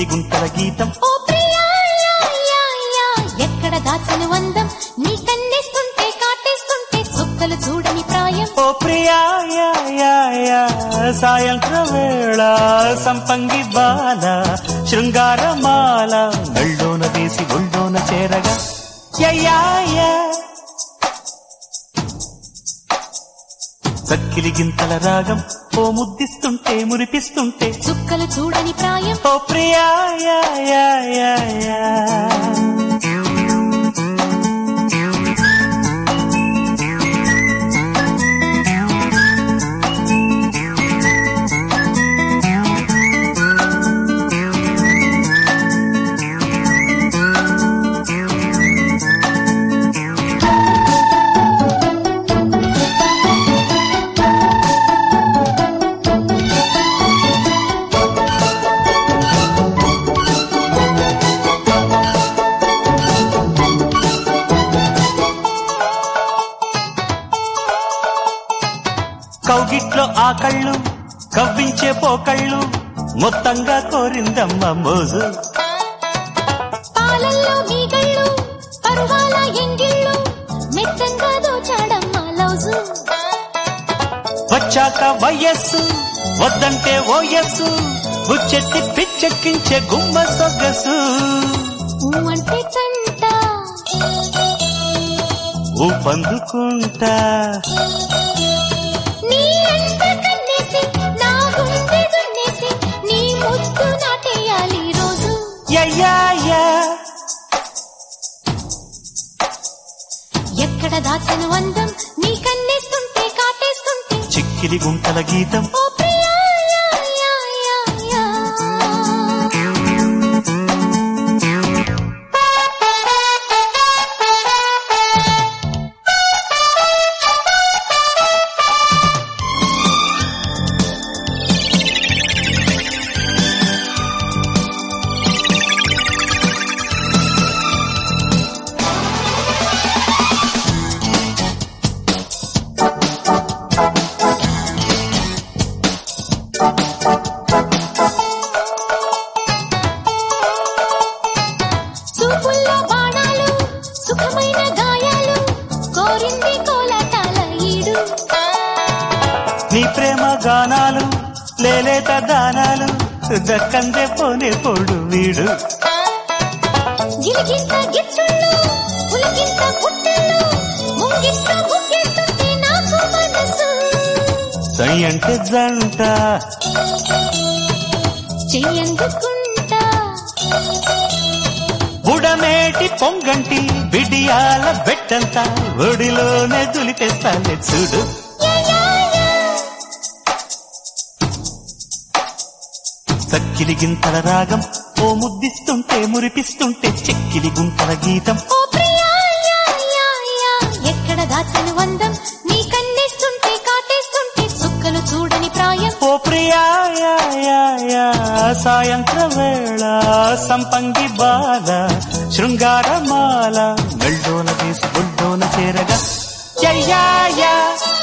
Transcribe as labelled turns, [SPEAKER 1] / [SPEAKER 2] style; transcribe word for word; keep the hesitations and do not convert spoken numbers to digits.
[SPEAKER 1] చిక్కిలి గుంటల గీతం.
[SPEAKER 2] ఓ ప్రియా యా యా యా ఎక్కడ దాచను అందం నీ కన్నేస్తుంటే కాటేస్తుంటే చుక్కలు చూడని ప్రాయం.
[SPEAKER 1] ఓ ప్రియా యా యా యా సాయంత్రం వేళ సంపంగి బాల శృంగారమాల నళ్ళోన వేసి ఒళ్ళోన చేరగా యా యా చక్కిలి గింతల రాగం ఓ ముద్దిస్తుంటే మురిపిస్తుంటే
[SPEAKER 2] చుక్కలు చూడని ప్రాయం.
[SPEAKER 1] ఓ ప్రియా యా యా యా యా కౌగిట్లో ఆ కళ్ళు కవ్వించే పోకళ్ళు మొత్తంగా కోరిందమ్మ మోజు.
[SPEAKER 2] పాలల్లో మీగళ్ళు పరువాల ఎంగిళ్ళు మెత్తంగా దోచాడమ్మ లౌజు.
[SPEAKER 1] వచ్చాక వయస్సు వద్దంటే ఓయస్సు బుచ్చెత్తి పిచ్చెక్కించే గుమ్మ సొగసు.
[SPEAKER 2] అంటే తంట
[SPEAKER 1] ఊ పందుకుంటా
[SPEAKER 2] నీ అంత కన్నేసి నా గుండె దున్నేసి నీ ముద్దు నాటేయాలి రోజు.
[SPEAKER 1] యా యా
[SPEAKER 2] ఎక్కడ దాచను అందం నీ కన్నేస్తుంటే కాటేస్తుంటే
[SPEAKER 1] చిక్కిలి గుంటల గీతం.
[SPEAKER 2] ఓ ప్రియా యా యా యా యా చూపుల్లో బాణాలు సుఖమైన గాయాలు కోరింది కోలాటాల ఈడు.
[SPEAKER 1] నీ ప్రేమ గానాలు లేలేత దానాలు దక్కందే పోనే పోడు వీడు.
[SPEAKER 2] గిలిగింత గిచ్చుళ్ళు పులిగింత పుట్టళ్ళు ముంగిట్ట ముగ్గెట్టుంటే నాకు మనసు.
[SPEAKER 1] సై అంటే జంట
[SPEAKER 2] చెయ్యందుకుంటా
[SPEAKER 1] బుడమేటి పొంగంటి బిడియాల బెట్టంతా ఒడిలోనే దులిపేస్తానే చూడు.
[SPEAKER 2] యా యా యా
[SPEAKER 1] చక్కిలి గింతల రాగం ఓ ముద్దిస్తుంటే మురిపిస్తుంటే చిక్కిలి గుంటల గీతం.
[SPEAKER 2] ఓ ప్రియా యా యా యా ఎక్కడ దాచను అందం నీ కన్నేస్తుంటే కాటేస్తుంటే చుక్కలు చూడని ప్రాయం.
[SPEAKER 1] ఓ ప్రియా యా యా యా సాయంత్రం వేళ సంపంగి బాల శృంగారమాల మెళ్ళోన వేసి ఒళ్ళోన చేరగా యా యా